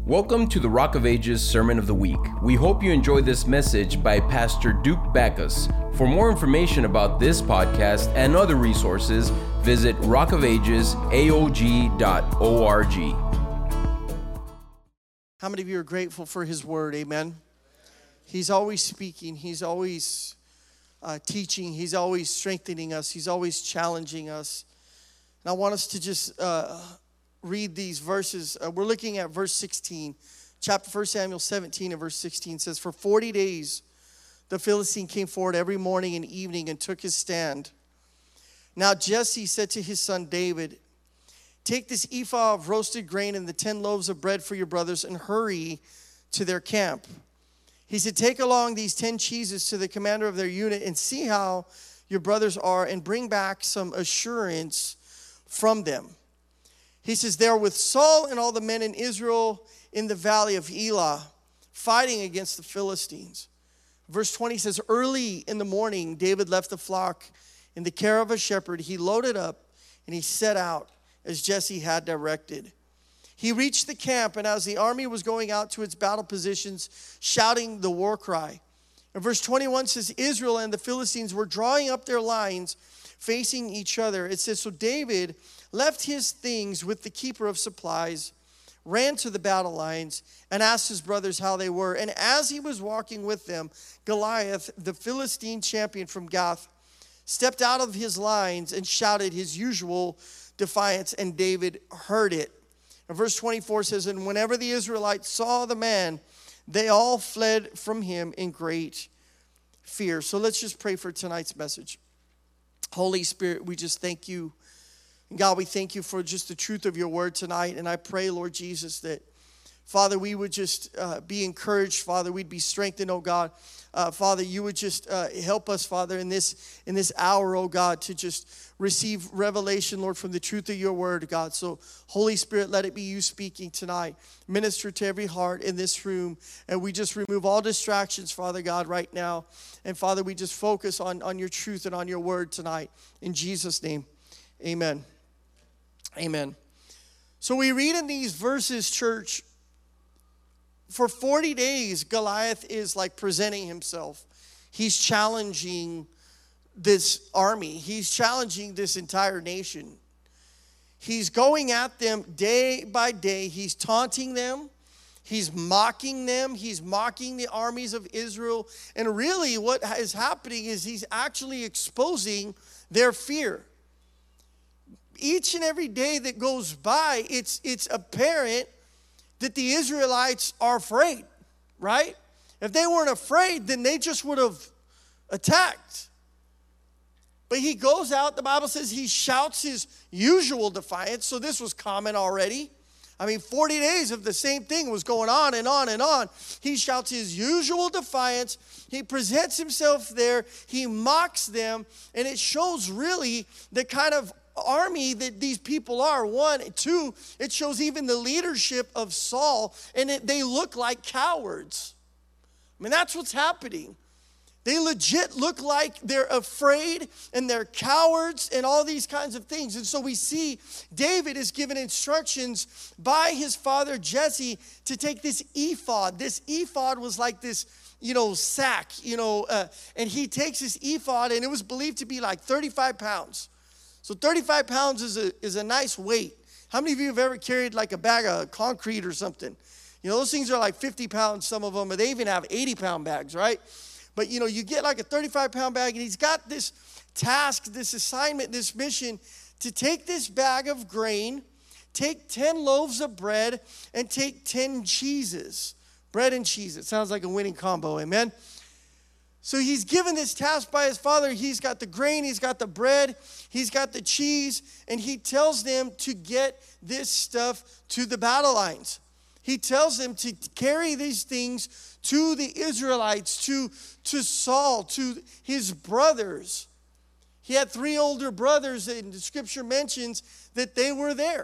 Welcome to the Rock of Ages Sermon of the Week. We hope you enjoy this message by Pastor Duke Backus. For more information about this podcast and other resources, visit rockofagesaog.org. How many of you are grateful for His Word? Amen. He's always speaking. He's always teaching. He's always strengthening us. He's always challenging us. And I want us to just read these verses. We're looking at verse 16. Chapter 1 Samuel 17 and verse 16 says, "For 40 days the Philistine came forward every morning and evening and took his stand. Now Jesse said to his son David, 'Take this ephah of roasted grain and the 10 loaves of bread for your brothers and hurry to their camp.' He said, 'Take along these 10 cheeses to the commander of their unit and see how your brothers are and bring back some assurance from them.' He says, 'They are with Saul and all the men in Israel in the valley of Elah, fighting against the Philistines.' Verse 20 says, 'Early in the morning, David left the flock in the care of a shepherd. He loaded up and he set out as Jesse had directed. He reached the camp, and as the army was going out to its battle positions, shouting the war cry.' And verse 21 says, 'Israel and the Philistines were drawing up their lines, facing each other.' It says, 'So David left his things with the keeper of supplies, ran to the battle lines, and asked his brothers how they were. And as he was walking with them, Goliath, the Philistine champion from Gath, stepped out of his lines and shouted his usual defiance, and David heard it.' And verse 24 says, 'And whenever the Israelites saw the man, they all fled from him in great fear.'" So let's just pray for tonight's message. Holy Spirit, we just thank you. And God, we thank you for just the truth of your word tonight. And I pray, Lord Jesus, that, Father, we would just be encouraged, Father. We'd be strengthened, oh God. Father, you would just help us, Father, in this hour, oh God, to just receive revelation, Lord, from the truth of your word, God. So, Holy Spirit, let it be you speaking tonight. Minister to every heart in this room. And we just remove all distractions, Father God, right now. And, Father, we just focus on your truth and on your word tonight. In Jesus' name, amen. Amen. So we read in these verses, church, for 40 days, Goliath is like presenting himself. He's challenging this army. He's challenging this entire nation. He's going at them day by day. He's taunting them. He's mocking them. He's mocking the armies of Israel. And really what is happening is he's actually exposing their fear. Each and every day that goes by, it's apparent that the Israelites are afraid, right? If they weren't afraid, then they just would have attacked. But he goes out, the Bible says he shouts his usual defiance, so this was common already. 40 days of the same thing was going on and on and on. He shouts his usual defiance. He presents himself there. He mocks them, and it shows really the kind of army that these people are. 1, 2, it shows even the leadership of Saul, and they look like cowards. That's what's happening. They legit look like they're afraid and they're cowards and all these kinds of things. And so we see David is given instructions by his father Jesse to take this ephod. This ephod was like this, sack, and he takes this ephod, and it was believed to be like 35 pounds. So 35 pounds is a nice weight. How many of you have ever carried like a bag of concrete or something? Those things are like 50 pounds, some of them, but they even have 80-pound bags, right? But, you get like a 35-pound bag, and he's got this task, this assignment, this mission to take this bag of grain, take 10 loaves of bread, and take 10 cheeses. Bread and cheese. It sounds like a winning combo, amen? So he's given this task by his father. He's got the grain, he's got the bread, he's got the cheese, and he tells them to get this stuff to the battle lines. He tells them to carry these things to the Israelites, to Saul, to his brothers. He had 3 older brothers, and the scripture mentions that they were there.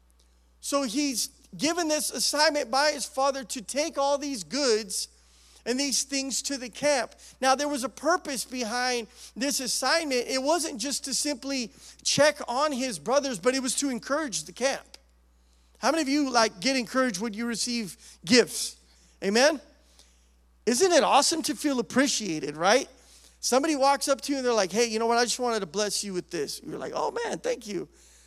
So he's given this assignment by his father to take all these goods and these things to the camp. Now, there was a purpose behind this assignment. It wasn't just to simply check on his brothers, but it was to encourage the camp. How many of you get encouraged when you receive gifts? Amen? Isn't it awesome to feel appreciated, right? Somebody walks up to you and they're like, hey, you know what? I just wanted to bless you with this. You're like, oh man, thank you.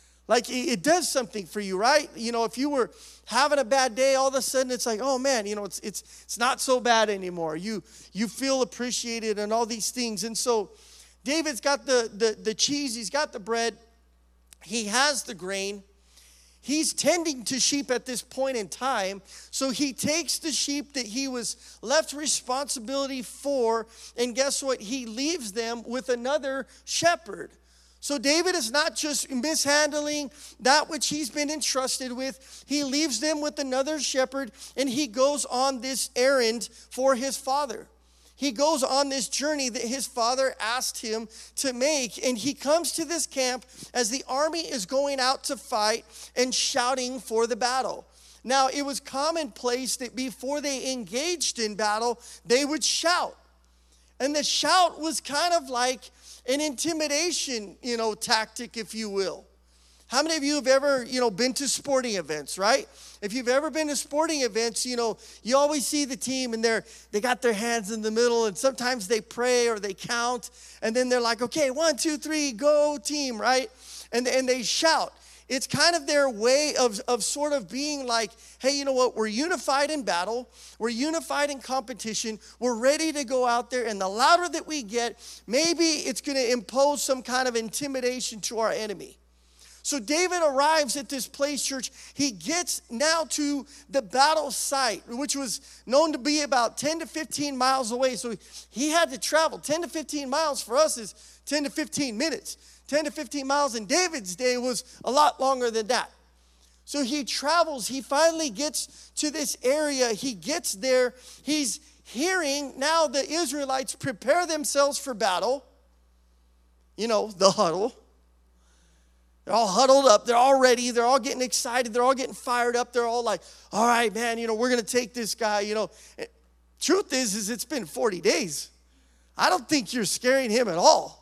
It does something for you, right? If you were having a bad day, all of a sudden it's like, oh man, it's not so bad anymore. You feel appreciated and all these things. And so David's got the cheese, he's got the bread, he has the grain. He's tending to sheep at this point in time, so he takes the sheep that he was left responsibility for, and guess what? He leaves them with another shepherd. So David is not just mishandling that which he's been entrusted with. He leaves them with another shepherd, and he goes on this errand for his father. He goes on this journey that his father asked him to make, and he comes to this camp as the army is going out to fight and shouting for the battle. Now, it was commonplace that before they engaged in battle, they would shout. And the shout was kind of like an intimidation, tactic, if you will. How many of you have ever, been to sporting events, right? If you've ever been to sporting events, you always see the team and they got their hands in the middle, and sometimes they pray or they count, and then they're like, okay, 1, 2, 3, go team, right? And they shout. It's kind of their way of sort of being like, hey, you know what? We're unified in battle. We're unified in competition. We're ready to go out there. And the louder that we get, maybe it's going to impose some kind of intimidation to our enemy. So David arrives at this place, church. He gets now to the battle site, which was known to be about 10 to 15 miles away. So he had to travel. 10 to 15 miles for us is 10 to 15 minutes. 10 to 15 miles in David's day was a lot longer than that. So he travels. He finally gets to this area. He gets there. He's hearing now the Israelites prepare themselves for battle. The huddle. They're all huddled up. They're all ready. They're all getting excited. They're all getting fired up. They're all like, all right, man, we're going to take this guy, Truth is it's been 40 days. I don't think you're scaring him at all.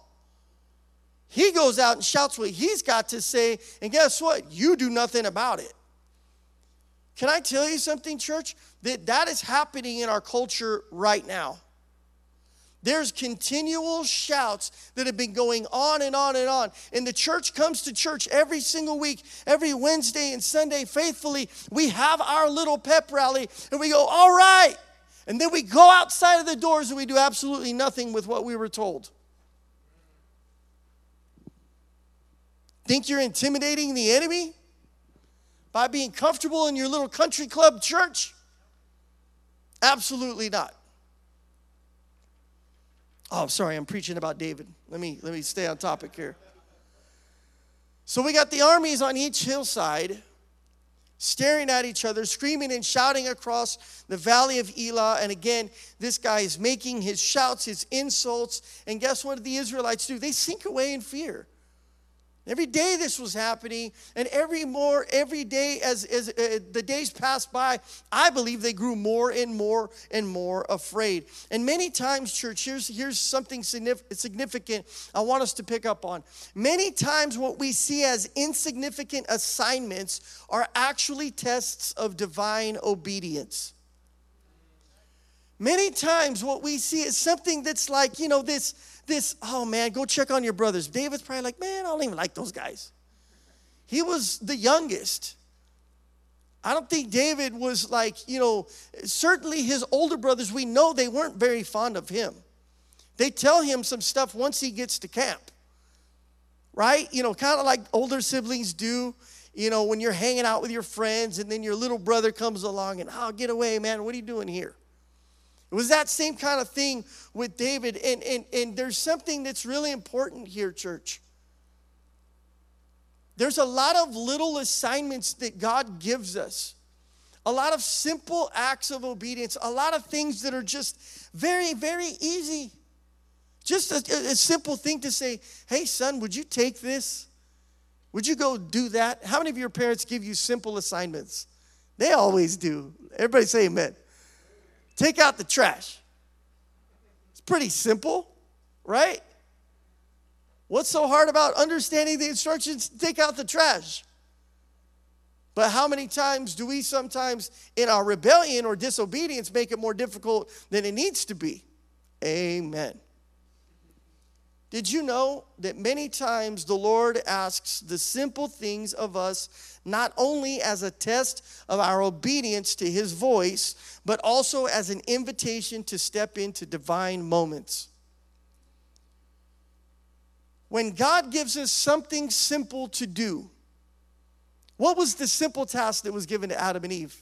He goes out and shouts what he's got to say, and guess what? You do nothing about it. Can I tell you something, church? That is happening in our culture right now. There's continual shouts that have been going on and on and on. And the church comes to church every single week, every Wednesday and Sunday faithfully. We have our little pep rally, and we go, all right. And then we go outside of the doors, and we do absolutely nothing with what we were told. Think you're intimidating the enemy by being comfortable in your little country club church? Absolutely not. Oh, sorry, I'm preaching about David. Let me stay on topic here. So we got the armies on each hillside staring at each other, screaming and shouting across the valley of Elah. And again, this guy is making his shouts, his insults. And guess what the Israelites do? They sink away in fear. Every day this was happening, and every day as the days passed by, I believe they grew more and more and more afraid. And many times, church, here's something significant I want us to pick up on. Many times what we see as insignificant assignments are actually tests of divine obedience. Many times what we see is something that's like, this, oh man, go check on your brothers. David's probably like, man, I don't even like those guys. He was the youngest. I don't think David was like, certainly his older brothers, we know they weren't very fond of him. They tell him some stuff once he gets to camp, right? Kind of like older siblings do, when you're hanging out with your friends and then your little brother comes along and, oh, get away, man, what are you doing here? It was that same kind of thing with David. And there's something that's really important here, church. There's a lot of little assignments that God gives us. A lot of simple acts of obedience. A lot of things that are just very, very easy. Just a simple thing to say, hey, son, would you take this? Would you go do that? How many of your parents give you simple assignments? They always do. Everybody say amen. Take out the trash. It's pretty simple, right? What's so hard about understanding the instructions to take out the trash? But how many times do we sometimes in our rebellion or disobedience make it more difficult than it needs to be? Amen. Did you know that many times the Lord asks the simple things of us not only as a test of our obedience to his voice, but also as an invitation to step into divine moments? When God gives us something simple to do, what was the simple task that was given to Adam and Eve?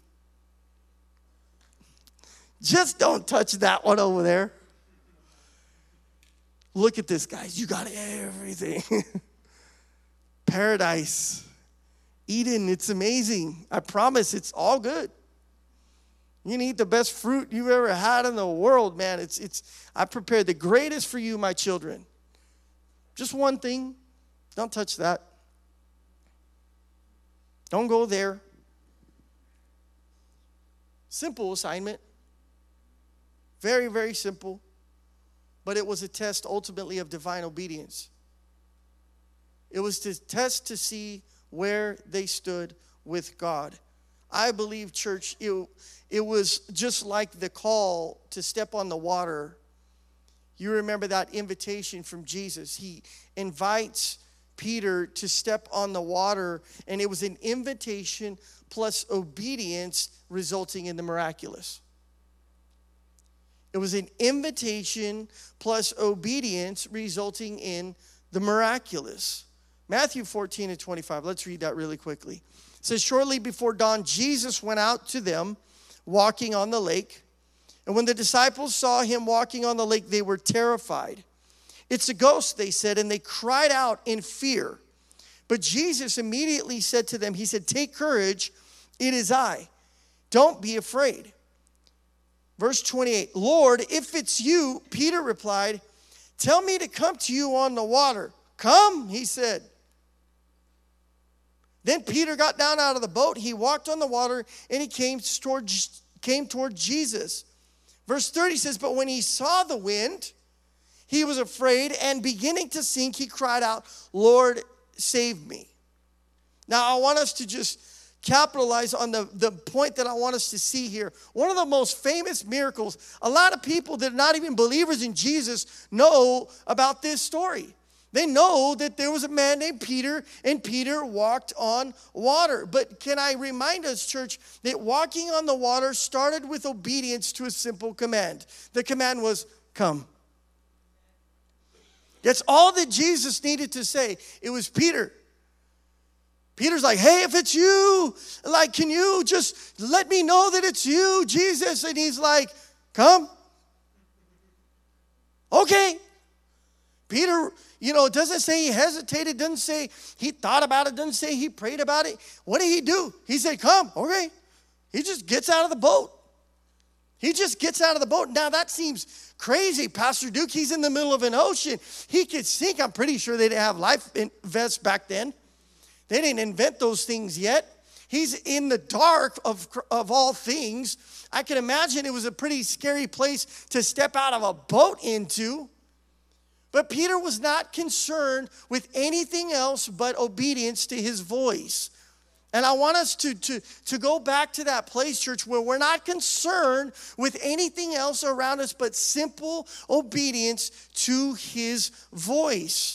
Just don't touch that one over there. Look at this, guys. You got everything. Paradise. Eden, it's amazing. I promise it's all good. You can eat the best fruit you've ever had in the world, man. I prepared the greatest for you, my children. Just one thing. Don't touch that. Don't go there. Simple assignment. Very, very simple. But it was a test ultimately of divine obedience. It was to test to see where they stood with God. I believe, church, it was just like the call to step on the water. You remember that invitation from Jesus. He invites Peter to step on the water, and it was an invitation plus obedience resulting in the miraculous. It was an invitation plus obedience resulting in the miraculous. Matthew 14:25. Let's read that really quickly. It says, shortly before dawn, Jesus went out to them walking on the lake. And when the disciples saw him walking on the lake, they were terrified. It's a ghost, they said, and they cried out in fear. But Jesus immediately said to them, he said, take courage, it is I. Don't be afraid. Verse 28, Lord, if it's you, Peter replied, tell me to come to you on the water. Come, he said. Then Peter got down out of the boat. He walked on the water, and he came toward Jesus. Verse 30 says, but when he saw the wind, he was afraid, and beginning to sink, he cried out, Lord, save me. Now, I want us to just capitalize on the point that I want us to see here. One of the most famous miracles, a lot of people that are not even believers in Jesus know about this story. They know that there was a man named Peter, and Peter walked on water. But can I remind us, church, that walking on the water started with obedience to a simple command. The command was, come. That's all that Jesus needed to say. It was Peter. Peter's like, hey, if it's you, like, can you just let me know that it's you, Jesus? And he's like, come. Okay. Peter, it doesn't say he hesitated, doesn't say he thought about it, doesn't say he prayed about it. What did he do? He said, come. Okay. He just gets out of the boat. He just gets out of the boat. Now, that seems crazy. Pastor Duke, he's in the middle of an ocean. He could sink. I'm pretty sure they didn't have life vests back then. They didn't invent those things yet. He's in the dark of all things. I can imagine it was a pretty scary place to step out of a boat into. But Peter was not concerned with anything else but obedience to his voice. And I want us to go back to that place, church, where we're not concerned with anything else around us but simple obedience to his voice.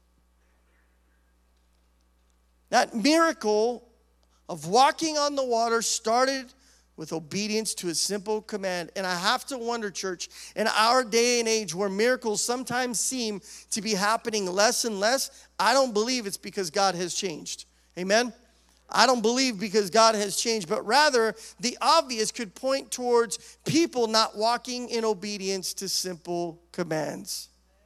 That miracle of walking on the water started with obedience to a simple command. And I have to wonder, church, in our day and age where miracles sometimes seem to be happening less and less, I don't believe it's because God has changed. Amen? I don't believe because God has changed, but rather the obvious could point towards people not walking in obedience to simple commands.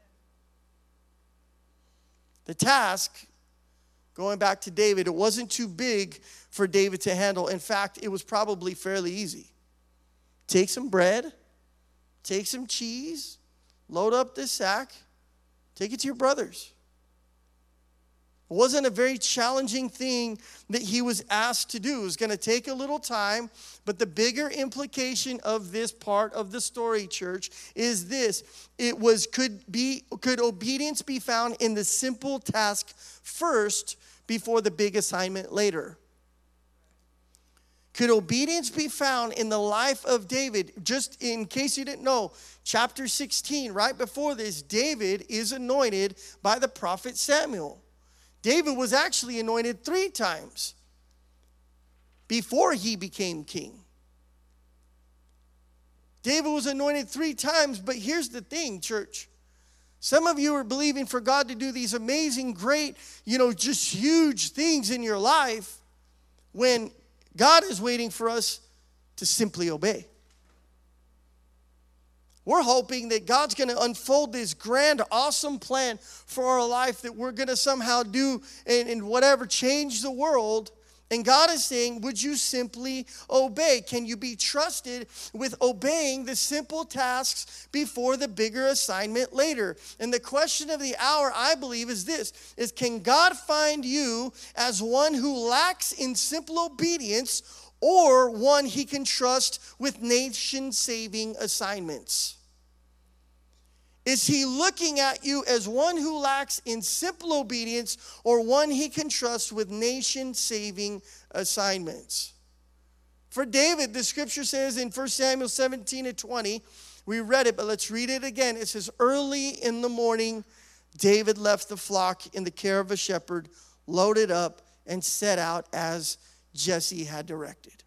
The task, going back to David, it wasn't too big for David to handle. In fact, it was probably fairly easy. Take some bread, take some cheese, load up this sack, take it to your brothers. It wasn't a very challenging thing that he was asked to do. It was going to take a little time, but the bigger implication of this part of the story, church, is this. Could obedience be found in the simple task first before the big assignment later? Could obedience be found in the life of David? Just in case you didn't know, chapter 16, right before this, David is anointed by the prophet Samuel. David was actually anointed 3 times before he became king. David was anointed 3 times, but here's the thing, church. Some of you are believing for God to do these amazing, great, just huge things in your life when God is waiting for us to simply obey. We're hoping that God's going to unfold this grand, awesome plan for our life that we're going to somehow do and whatever, change the world. And God is saying, would you simply obey? Can you be trusted with obeying the simple tasks before the bigger assignment later? And the question of the hour, I believe, is this, is can God find you as one who lacks in simple obedience or one he can trust with nation-saving assignments? Is he looking at you as one who lacks in simple obedience or one he can trust with nation-saving assignments? For David, the scripture says in 1 Samuel 17:20, we read it, but let's read it again. It says, early in the morning, David left the flock in the care of a shepherd, loaded up, and set out as Jesse had directed.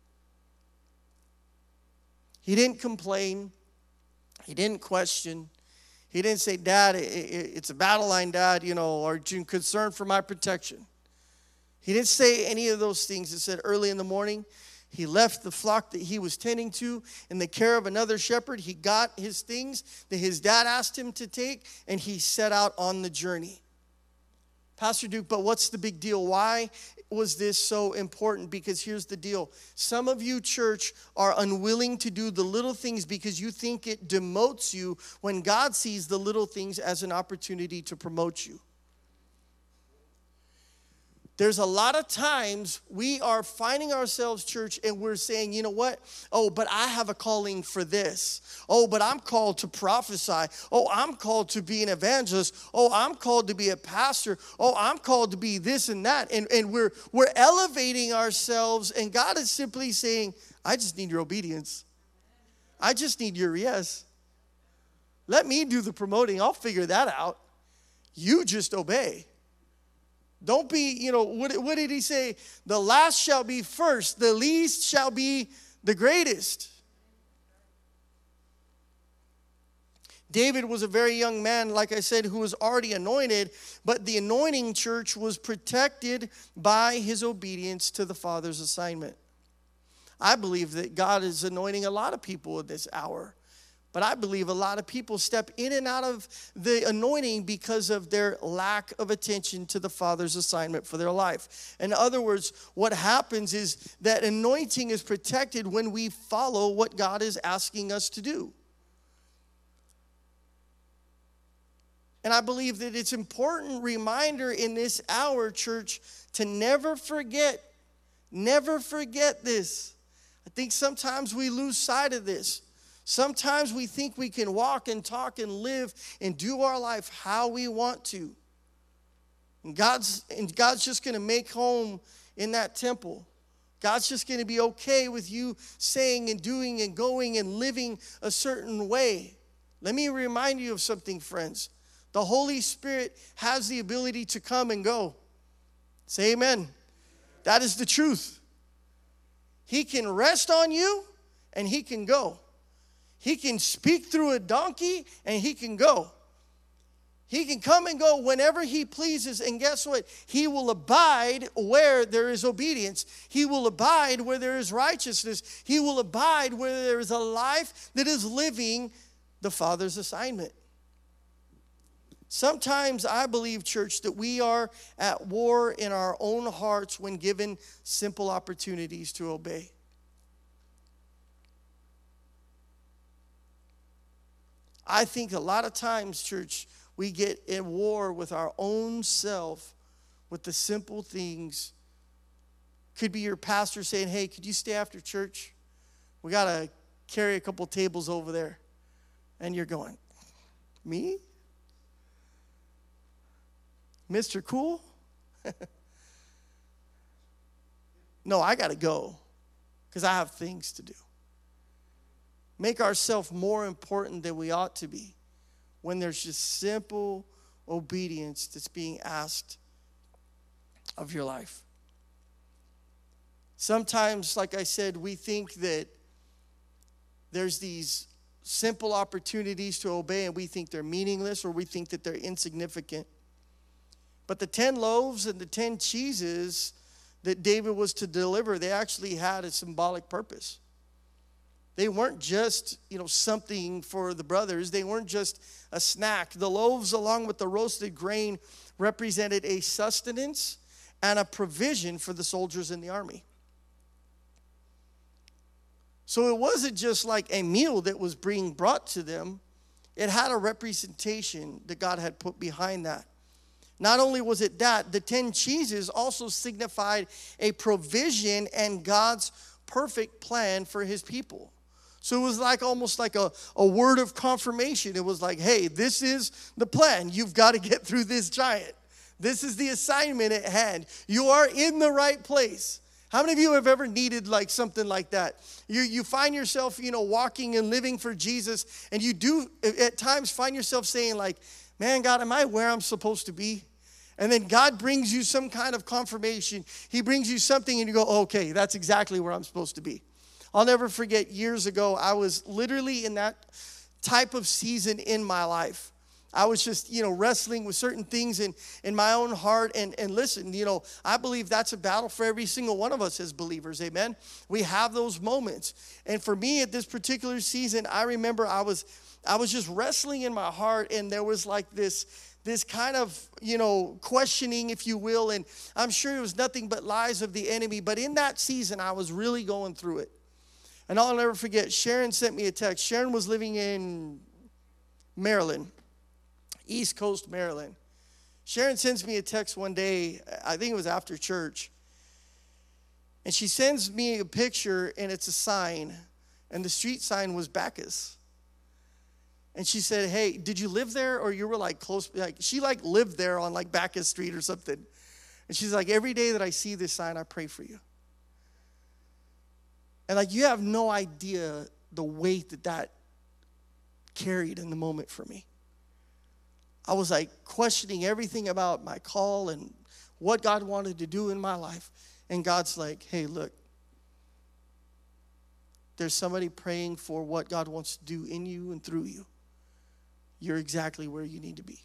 He didn't complain. He didn't question. He didn't say, Dad, it's a battle line, Dad, are you concerned for my protection? He didn't say any of those things. It said early in the morning, he left the flock that he was tending to in the care of another shepherd. He got his things that his dad asked him to take, and he set out on the journey. Pastor Duke, but what's the big deal? Why was this so important? Because here's the deal. Some of you, church, are unwilling to do the little things because you think it demotes you when God sees the little things as an opportunity to promote you. There's a lot of times we are finding ourselves, church, and we're saying, you know what? Oh, but I have a calling for this. Oh, but I'm called to prophesy. Oh, I'm called to be an evangelist. Oh, I'm called to be a pastor. Oh, I'm called to be this and that. And we're elevating ourselves, and God is simply saying, I just need your obedience. I just need your yes. Let me do the promoting. I'll figure that out. You just obey. Don't be, what did he say? The last shall be first. The least shall be the greatest. David was a very young man, like I said, who was already anointed, but the anointing, church, was protected by his obedience to the Father's assignment. I believe that God is anointing a lot of people in this hour. But I believe a lot of people step in and out of the anointing because of their lack of attention to the Father's assignment for their life. In other words, what happens is that anointing is protected when we follow what God is asking us to do. And I believe that it's an important reminder in this hour, church, to never forget this. I think sometimes we lose sight of this. Sometimes we think we can walk and talk and live and do our life how we want to. And God's just going to make home in that temple. God's just going to be okay with you saying and doing and going and living a certain way. Let me remind you of something, friends. The Holy Spirit has the ability to come and go. Say amen. That is the truth. He can rest on you and he can go. He can speak through a donkey and he can go. He can come and go whenever he pleases. And guess what? He will abide where there is obedience. He will abide where there is righteousness. He will abide where there is a life that is living the Father's assignment. Sometimes I believe, church, that we are at war in our own hearts when given simple opportunities to obey. I think a lot of times, church, we get in war with our own self with the simple things. Could be your pastor saying, hey, could you stay after church? We got to carry a couple tables over there. And you're going, me? Mr. Cool? No, I got to go. because I have things to do. Make ourselves more important than we ought to be when there's just simple obedience that's being asked of your life. Sometimes, like I said, we think that there's these simple opportunities to obey and we think they're meaningless or we think that they're insignificant. But the 10 loaves and the 10 cheeses that David was to deliver, they actually had a symbolic purpose. They weren't just, something for the brothers. They weren't just a snack. The loaves along with the roasted grain represented a sustenance and a provision for the soldiers in the army. So it wasn't just like a meal that was being brought to them. It had a representation that God had put behind that. Not only was it that, the 10 cheeses also signified a provision and God's perfect plan for his people. So it was almost like a word of confirmation. It was like, hey, this is the plan. You've got to get through this giant. This is the assignment at hand. You are in the right place. How many of you have ever needed something like that? You find yourself, walking and living for Jesus, and you do at times find yourself saying man, God, am I where I'm supposed to be? And then God brings you some kind of confirmation. He brings you something and you go, okay, that's exactly where I'm supposed to be. I'll never forget years ago, I was literally in that type of season in my life. I was just, wrestling with certain things in my own heart. And listen, I believe that's a battle for every single one of us as believers, amen? We have those moments. And for me at this particular season, I remember I was just wrestling in my heart, and there was this kind of, questioning, if you will. And I'm sure it was nothing but lies of the enemy. But in that season, I was really going through it. And I'll never forget, Sharon sent me a text. Sharon was living in Maryland. East Coast, Maryland. Sharon sends me a text one day, I think it was after church, and she sends me a picture, and it's a sign, and the street sign was Bacchus. And she said, hey, did you live there, or you were close, she lived there on Bacchus Street or something. And she's like, every day that I see this sign, I pray for you. And you have no idea the weight that carried in the moment for me. I was questioning everything about my call and what God wanted to do in my life. And God's like, hey, look, there's somebody praying for what God wants to do in you and through you. You're exactly where you need to be.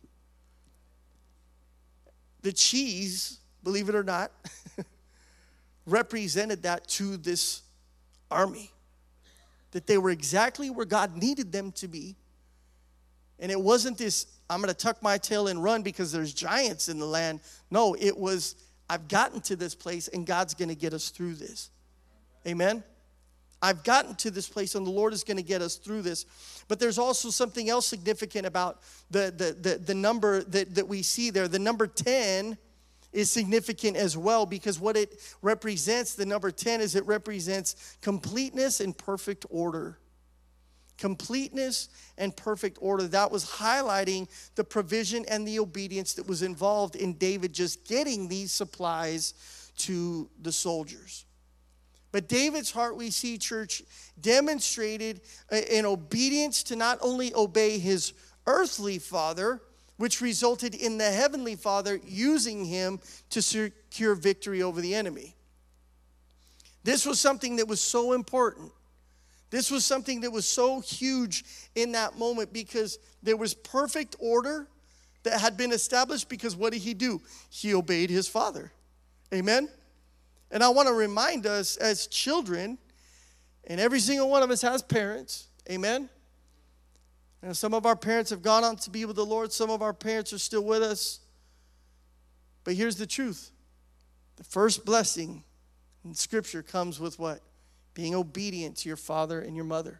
The cheese, believe it or not, represented that to this army. That they were exactly where God needed them to be. And it wasn't this, I'm going to tuck my tail and run because there's giants in the land. No, it was, I've gotten to this place and God's going to get us through this. Amen? I've gotten to this place and the Lord is going to get us through this. But there's also something else significant about the number that we see there. The number 10 is significant as well, because what it represents, the number 10, is it represents completeness and perfect order. Completeness and perfect order. That was highlighting the provision and the obedience that was involved in David just getting these supplies to the soldiers. But David's heart, we see, church, demonstrated an obedience to not only obey his earthly father, which resulted in the heavenly Father using him to secure victory over the enemy. This was something that was so important. This was something that was so huge in that moment, because there was perfect order that had been established, because what did he do? He obeyed his father. Amen? And I want to remind us as children, and every single one of us has parents. Amen? And some of our parents have gone on to be with the Lord. Some of our parents are still with us. But here's the truth. The first blessing in Scripture comes with what? Being obedient to your father and your mother.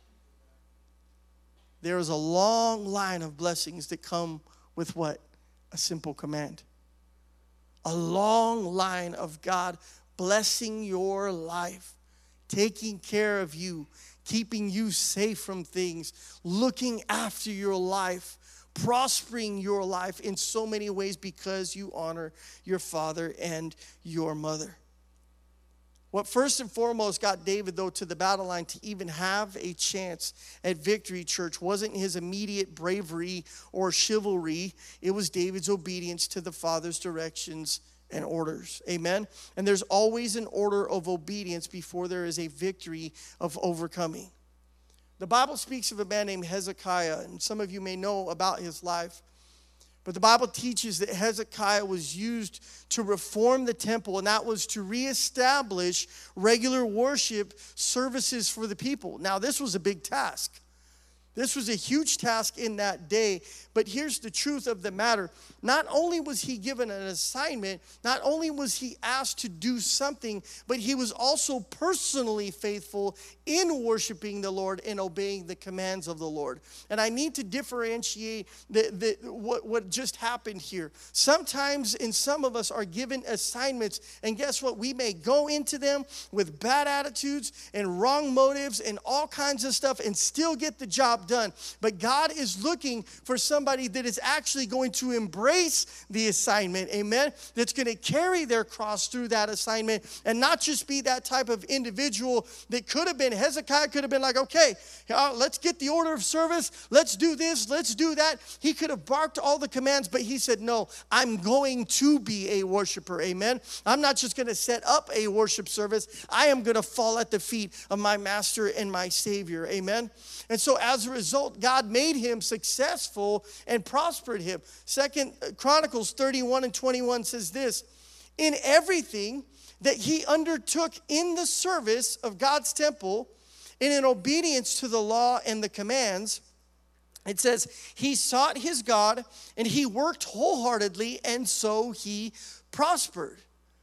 There is a long line of blessings that come with what? A simple command. A long line of God blessing your life, taking care of you, keeping you safe from things, looking after your life, prospering your life in so many ways because you honor your father and your mother. What first and foremost got David, though, to the battle line to even have a chance at victory, church, wasn't his immediate bravery or chivalry. It was David's obedience to the Father's directions and orders. Amen? And there's always an order of obedience before there is a victory of overcoming. The Bible speaks of a man named Hezekiah, and some of you may know about his life. But the Bible teaches that Hezekiah was used to reform the temple, and that was to reestablish regular worship services for the people. Now, this was a big task. This was a huge task in that day. But here's the truth of the matter. Not only was he given an assignment, not only was he asked to do something, but he was also personally faithful in worshiping the Lord and obeying the commands of the Lord. And I need to differentiate what just happened here. Sometimes, and some of us are given assignments, and guess what? We may go into them with bad attitudes and wrong motives and all kinds of stuff and still get the job done. But God is looking for somebody that is actually going to embrace the assignment, amen, that's going to carry their cross through that assignment and not just be that type of individual that could have been. Hezekiah could have been like, okay, let's get the order of service, let's do this, let's do that. He could have barked all the commands, but he said, no, I'm going to be a worshiper, amen. I'm not just going to set up a worship service, I am going to fall at the feet of my master and my Savior, amen. And so as a result, God made him successful and prospered him. 2 Chronicles 31:21 says this, in everything that he undertook in the service of God's temple and in obedience to the law and the commands, it says, he sought his God and he worked wholeheartedly, and so he prospered.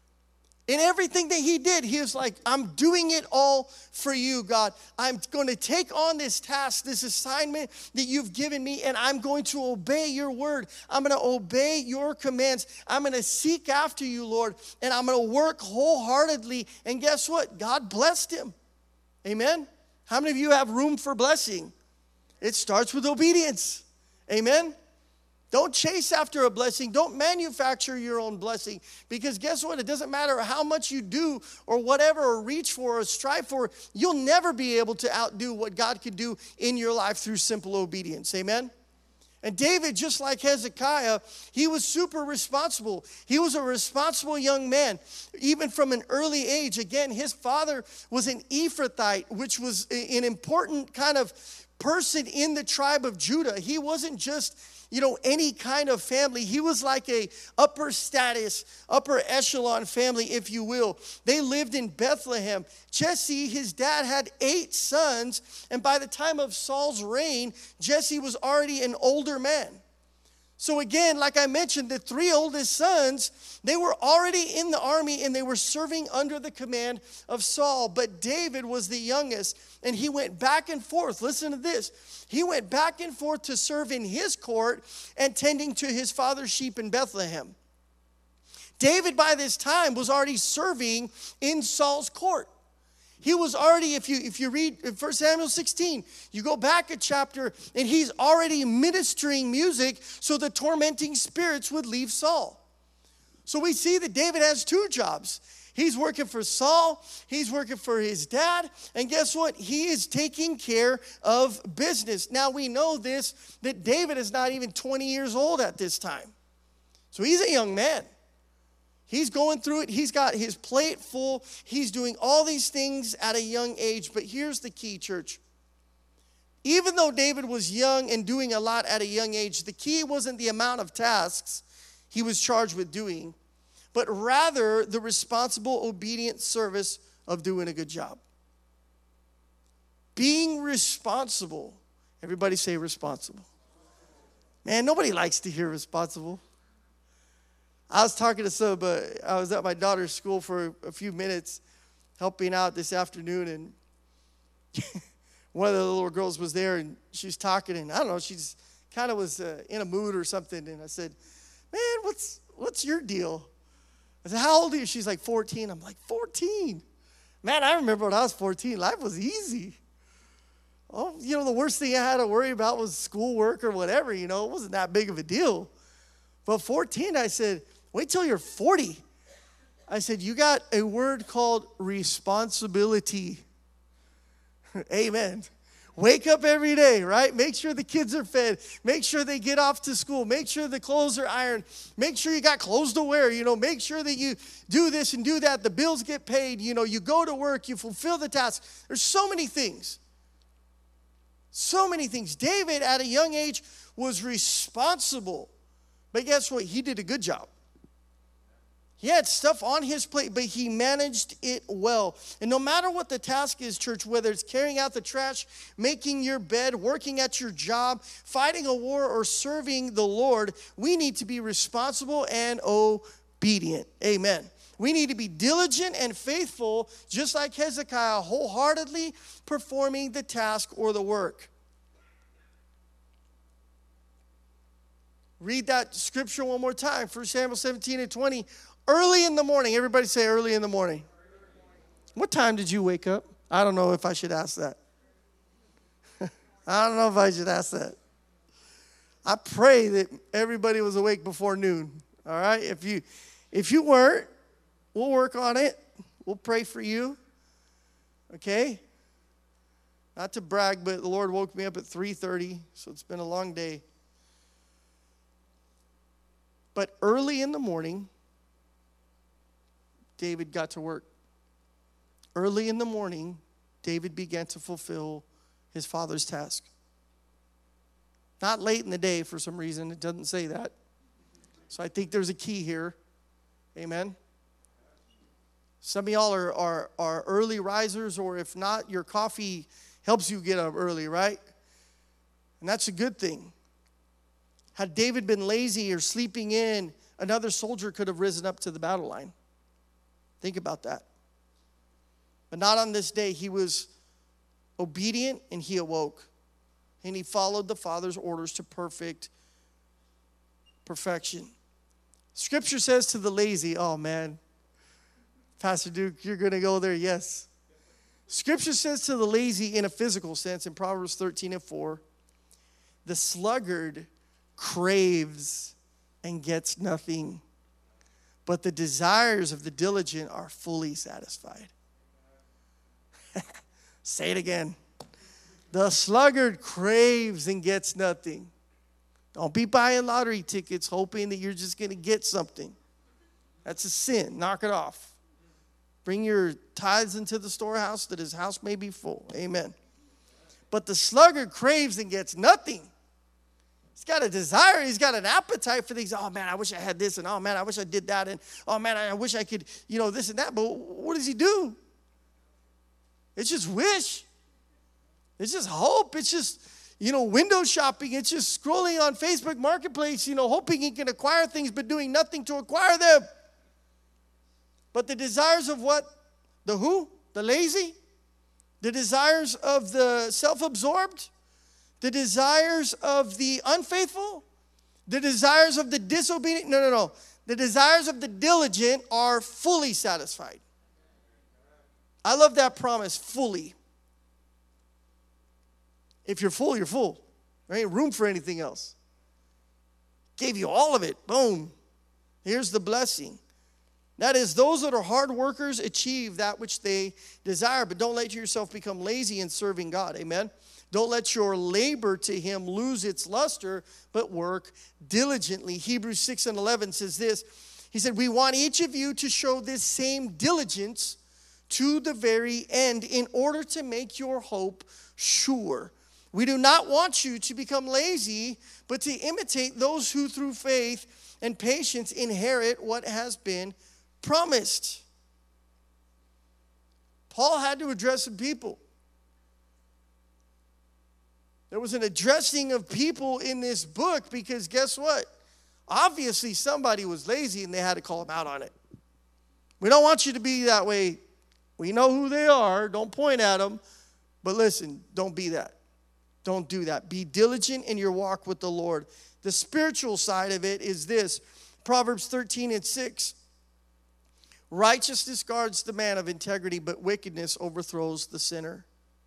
In everything that he did, he was like, I'm doing it all for you, God. I'm going to take on this task, this assignment that you've given me, and I'm going to obey your word. I'm going to obey your commands. I'm going to seek after you, Lord, and I'm going to work wholeheartedly. And guess what? God blessed him. Amen? How many of you have room for blessing? It starts with obedience. Amen? Don't chase after a blessing. Don't manufacture your own blessing. Because guess what? It doesn't matter how much you do or whatever, or reach for or strive for, you'll never be able to outdo what God could do in your life through simple obedience. Amen? And David, just like Hezekiah, he was super responsible. He was a responsible young man, even from an early age. Again, his father was an Ephrathite, which was an important kind of person in the tribe of Judah. He wasn't just any kind of family. He was like a upper status, upper echelon family, if you will. They lived in Bethlehem. Jesse, his dad, had 8 sons, and by the time of Saul's reign, Jesse was already an older man. So again, like I mentioned, the 3 oldest sons, they were already in the army and they were serving under the command of Saul. But David was the youngest, and he went back and forth. Listen to this. He went back and forth to serve in his court and tending to his father's sheep in Bethlehem. David, by this time, was already serving in Saul's court. He was already, if you read 1 Samuel 16, you go back a chapter, and he's already ministering music so the tormenting spirits would leave Saul. So we see that David has 2 jobs. He's working for Saul, he's working for his dad, and guess what? He is taking care of business. Now we know this, that David is not even 20 years old at this time. So he's a young man. He's going through it. He's got his plate full. He's doing all these things at a young age. But here's the key, church. Even though David was young and doing a lot at a young age, the key wasn't the amount of tasks he was charged with doing, but rather the responsible, obedient service of doing a good job. Being responsible. Everybody say responsible. Man, nobody likes to hear responsible. I was talking to I was at my daughter's school for a few minutes, helping out this afternoon, and one of the little girls was there, and she was talking, and I don't know, she's kind of was in a mood or something, and I said, man, what's your deal? I said, how old are you? She's like 14. I'm like, 14? Man, I remember when I was 14, life was easy. Oh, the worst thing I had to worry about was schoolwork or whatever, it wasn't that big of a deal. But 14, I said, wait till you're 40. I said, you got a word called responsibility. Amen. Wake up every day, right? Make sure the kids are fed. Make sure they get off to school. Make sure the clothes are ironed. Make sure you got clothes to wear. Make sure that you do this and do that. The bills get paid. You go to work. You fulfill the task. There's so many things. So many things. David, at a young age, was responsible. But guess what? He did a good job. He had stuff on his plate, but he managed it well. And no matter what the task is, church, whether it's carrying out the trash, making your bed, working at your job, fighting a war, or serving the Lord, we need to be responsible and obedient. Amen. We need to be diligent and faithful, just like Hezekiah, wholeheartedly performing the task or the work. Read that scripture one more time, 1 Samuel 17:20. Early in the morning. Everybody say early in the morning. What time did you wake up? I don't know if I should ask that. I don't know if I should ask that. I pray that everybody was awake before noon. All right? If you weren't, we'll work on it. We'll pray for you. Okay? Not to brag, but the Lord woke me up at 3:30, so it's been a long day. But early in the morning, David got to work. Early in the morning, David began to fulfill his father's task. Not late in the day for some reason. It doesn't say that. So I think there's a key here. Amen. Some of y'all are early risers, or if not, your coffee helps you get up early, right? And that's a good thing. Had David been lazy or sleeping in, another soldier could have risen up to the battle line. Think about that. But not on this day. He was obedient and he awoke. And he followed the Father's orders to perfection. Scripture says to the lazy, oh man, Pastor Duke, you're going to go there, yes. Scripture says to the lazy in a physical sense in Proverbs 13:4, the sluggard craves and gets nothing, but the desires of the diligent are fully satisfied. Say it again. The sluggard craves and gets nothing. Don't be buying lottery tickets hoping that you're just going to get something. That's a sin. Knock it off. Bring your tithes into the storehouse that his house may be full. Amen. But the sluggard craves and gets nothing. He's got a desire. He's got an appetite for things. Oh, man, I wish I had this. And, oh, man, I wish I did that. And, oh, man, I wish I could, this and that. But what does he do? It's just wish. It's just hope. It's just, window shopping. It's just scrolling on Facebook Marketplace, hoping he can acquire things but doing nothing to acquire them. But the desires of what? The who? The lazy? The desires of the self-absorbed? The desires of the unfaithful? The desires of the disobedient? No. The desires of the diligent are fully satisfied. I love that promise, fully. If you're full, you're full. There ain't room for anything else. Gave you all of it. Boom. Here's the blessing. That is, those that are hard workers achieve that which they desire, but don't let yourself become lazy in serving God. Amen. Don't let your labor to him lose its luster, but work diligently. Hebrews 6:11 says this. He said, we want each of you to show this same diligence to the very end in order to make your hope sure. We do not want you to become lazy, but to imitate those who through faith and patience inherit what has been promised. Paul had to address some people. There was an addressing of people in this book because guess what? Obviously somebody was lazy and they had to call them out on it. We don't want you to be that way. We know who they are. Don't point at them. But listen, don't be that. Don't do that. Be diligent in your walk with the Lord. The spiritual side of it is this. Proverbs 13:6. Righteousness guards the man of integrity, but wickedness overthrows the sinner.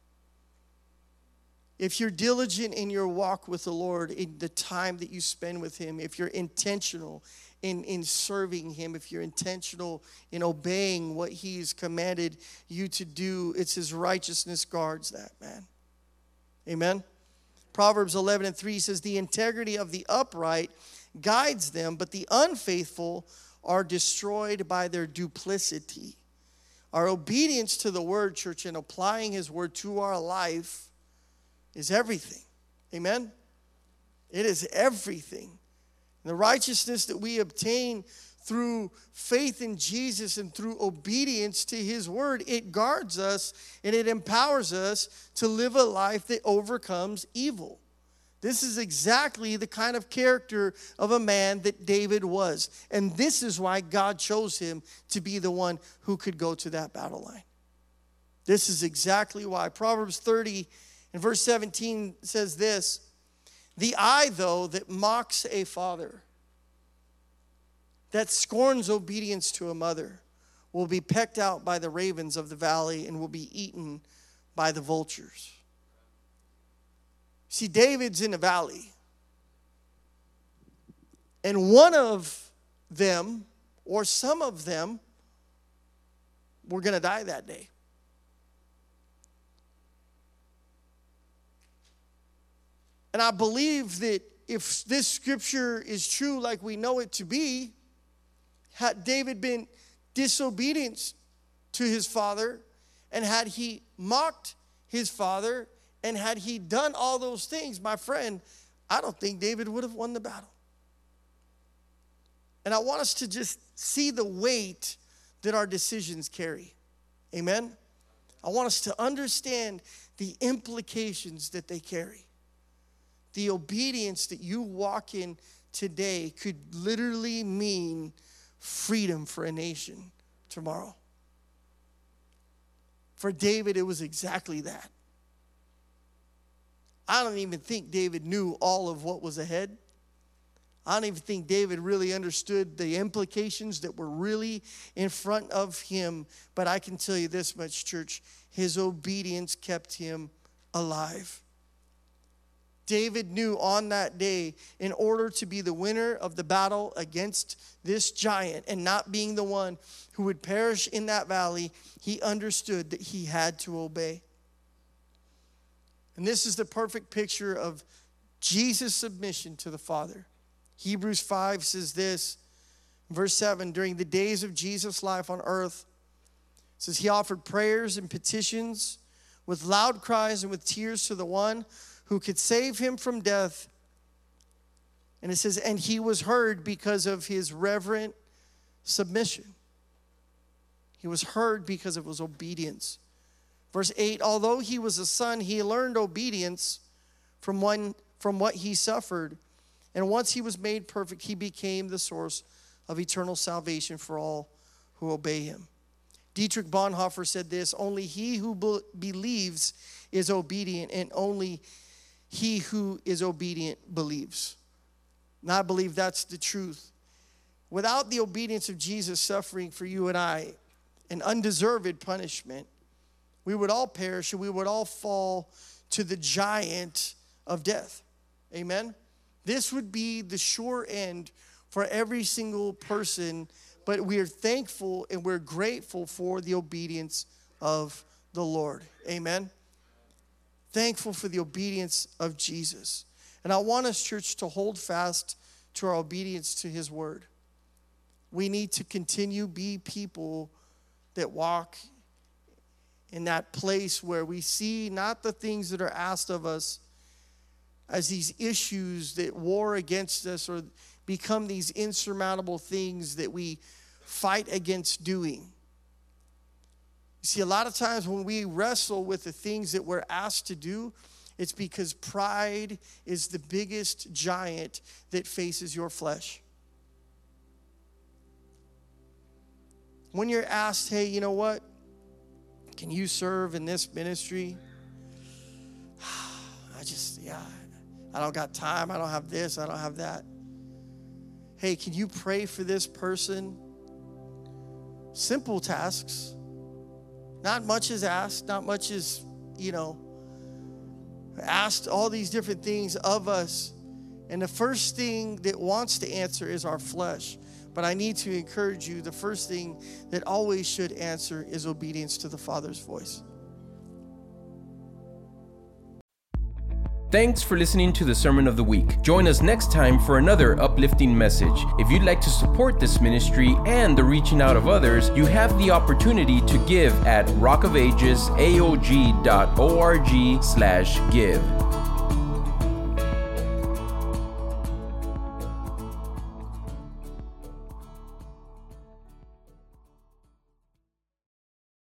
If you're diligent in your walk with the Lord, in the time that you spend with him, if you're intentional in serving him, if you're intentional in obeying what he's commanded you to do, it's his righteousness guards that, man. Amen. Proverbs 11:3 says, the integrity of the upright guides them, but the unfaithful are destroyed by their duplicity. Our obedience to the word, church, and applying his word to our life is everything. Amen. It is everything. The righteousness that we obtain through faith in Jesus and through obedience to his word, it guards us and it empowers us to live a life that overcomes evil. This is exactly the kind of character of a man that David was. And this is why God chose him to be the one who could go to that battle line. This is exactly why. Proverbs 30 and verse 17 says this, the eye, though, that mocks a father, that scorns obedience to a mother, will be pecked out by the ravens of the valley and will be eaten by the vultures. See, David's in a valley. And one of them, or some of them, were going to die that day. And I believe that if this scripture is true like we know it to be, had David been disobedient to his father, and had he mocked his father, and had he done all those things, my friend, I don't think David would have won the battle. And I want us to just see the weight that our decisions carry. Amen? I want us to understand the implications that they carry. The obedience that you walk in today could literally mean freedom for a nation tomorrow. For David, it was exactly that. I don't even think David knew all of what was ahead. I don't even think David really understood the implications that were really in front of him. But I can tell you this much, church, his obedience kept him alive. David knew on that day, in order to be the winner of the battle against this giant and not being the one who would perish in that valley, he understood that he had to obey. And this is the perfect picture of Jesus' submission to the Father. Hebrews 5 says this, verse 7, during the days of Jesus' life on earth, it says he offered prayers and petitions with loud cries and with tears to the one who could save him from death. And it says, and he was heard because of his reverent submission. He was heard because of his obedience. Verse 8, although he was a son, he learned obedience from what he suffered. And once he was made perfect, he became the source of eternal salvation for all who obey him. Dietrich Bonhoeffer said this, only he who believes is obedient, and only he who is obedient believes. And I believe that's the truth. Without the obedience of Jesus suffering for you and I, an undeserved punishment, we would all perish and we would all fall to the giant of death. Amen? This would be the sure end for every single person, but we are thankful and we're grateful for the obedience of the Lord. Amen? Thankful for the obedience of Jesus. And I want us, church, to hold fast to our obedience to his word. We need to continue be people that walk in that place where we see not the things that are asked of us as these issues that war against us or become these insurmountable things that we fight against doing. You see, a lot of times when we wrestle with the things that we're asked to do, it's because pride is the biggest giant that faces your flesh. When you're asked, hey, you know what? Can you serve in this ministry? I don't got time. I don't have this. I don't have that. Hey, can you pray for this person? Simple tasks. Not much is asked. Not much is, asked all these different things of us. And the first thing that wants to answer is our flesh. But I need to encourage you, the first thing that always should answer is obedience to the Father's voice. Thanks for listening to the Sermon of the Week. Join us next time for another uplifting message. If you'd like to support this ministry and the reaching out of others, you have the opportunity to give at rockofagesaog.org/give.